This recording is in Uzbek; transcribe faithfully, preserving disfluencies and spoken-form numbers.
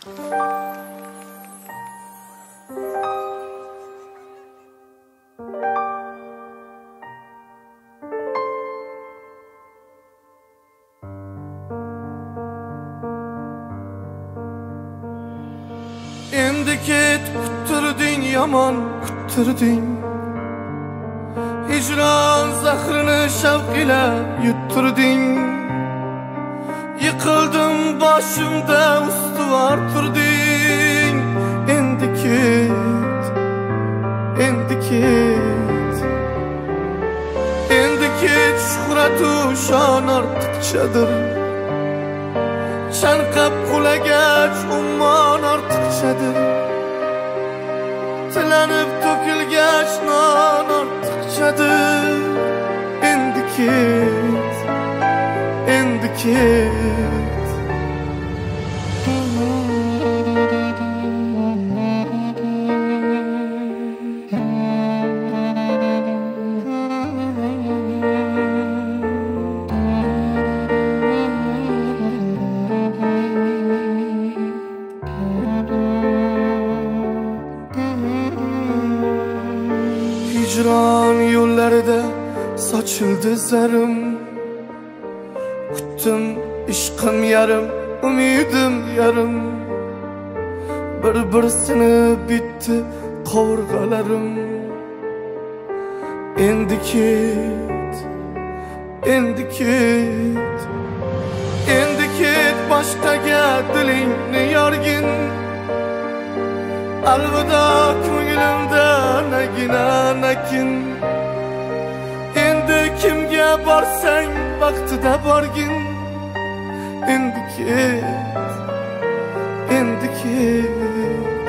Endi ket kuttirding yomon kuttirding, hicron zahrini shavq ila yuttirding. Yıkıldım başımda ustuvar turding. Endi ket, endi ket, endi ket, shuhratu shon ortiqchadir. Chanqab qulagach ummon ortiqchadir. Tilanib to'kilgach non ortiqchadir. Endi ket, endi ket. Hicran yollarida sochildi zarim. Kutdim ishqim yarim, umidim yarim. Bir-birsini bitdi qovurg'alarim. Endi ket, endi ket, endi ket, boshqaga dilingni yorgin. Alvida ko'nglimda nagina nakin. Endi kimga borsang vaqtida borgin. Endi ket, endi ket.